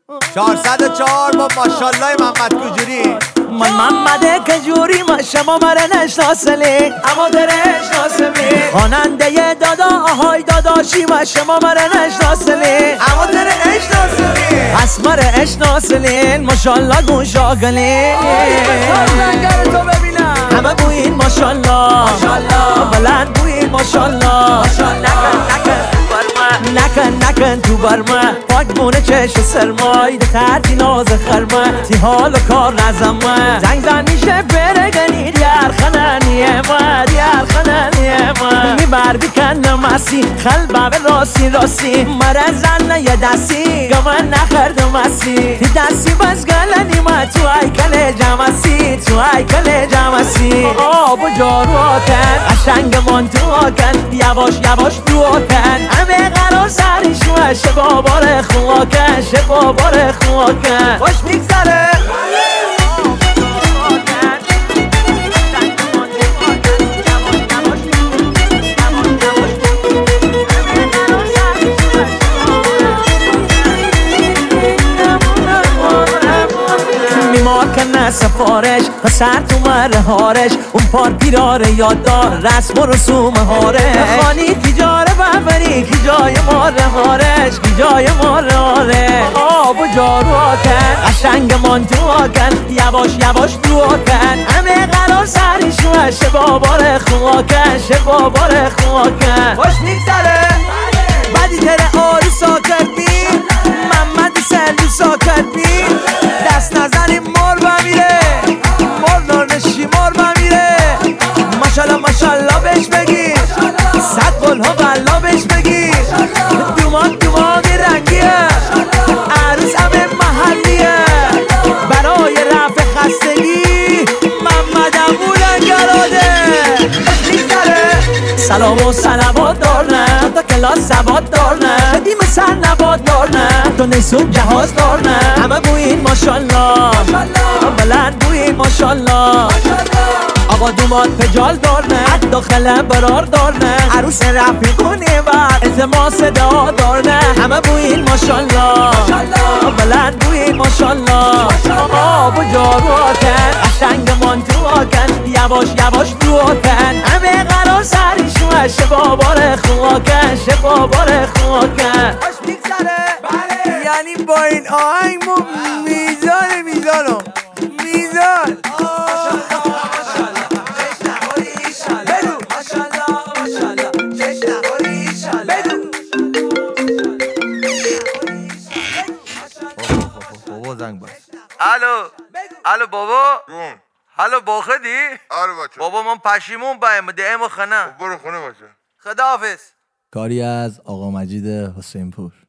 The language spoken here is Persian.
404 با ماشالله محمد کجوری. من محمد کجوری ما شما مرا نشناسلی اما در اشناسمی خواننده دادا آهای داداشی ما شما مرا نشناسلی اما در اشناسمی پس مرا اشناسلی ماشالله گوش آگلی تو ببینم همه بوین ماشالله بلند بوین ماشالله نکن تو برما پاک بونه چشم سرمای ده تردی ناز خرما تی حال و کار نزما زنگ زن میشه برگنی دیار خنانیه ما میبر بکن مسی خلبه به راستی مرزن یه دستی گمان نخردم مسی تی دستی بس گلنی ما تو ایکل جمسی آب و جارو آکن قشنگ من تو آکن یواش دو آکن همه قرار سرش وشه بابار خواکن خوش میگذره کنه سفارش پسر تو مرهارش اون پار پیراره یاددار رسم و رسوم هارش خانی کی جاره ببری کی جای ماره آب و جارو آکن قشنگ من تو آکن یواش دو آکن همه قرار سرش وشه بابار خواکن خوش میگذره بعدی تره آروسا کردی محمد سلوسا کردی دست نزنی مار بمیره مار نارنشی مار بمیره ماشالله بهش بگیر صد قلها بلا بهش بگیر دومان رنگیه عروس همه محلیه برای رفع خستگی محمد بولنگراده سلام و صلوات دارنه تا کلاس سواد دارنه دیم سر نباد دارنه تا نیسون جهاز دارنه همه بوین ماشالله بلند بوین ماشالله آقا دومات پجال دارنه حد داخله برار دارنه عروس رفیقونه و التماس دعا دارنه همه بوین ماشالله بلند بوین ماشالله آب و جارو آکن قشنگ من تو آکن یواش دو آکن همه قرار سرش وشه بابار خواکن خوش میگذره یعنی با این آهنگ میزان بابا زنگ بس. الو بابا الو باخدی؟ آره بچه بابا من پشیمون بایم دعیم و خنه برو خونه باشه خداحافظ. کاری از آقا مجید حسین پور.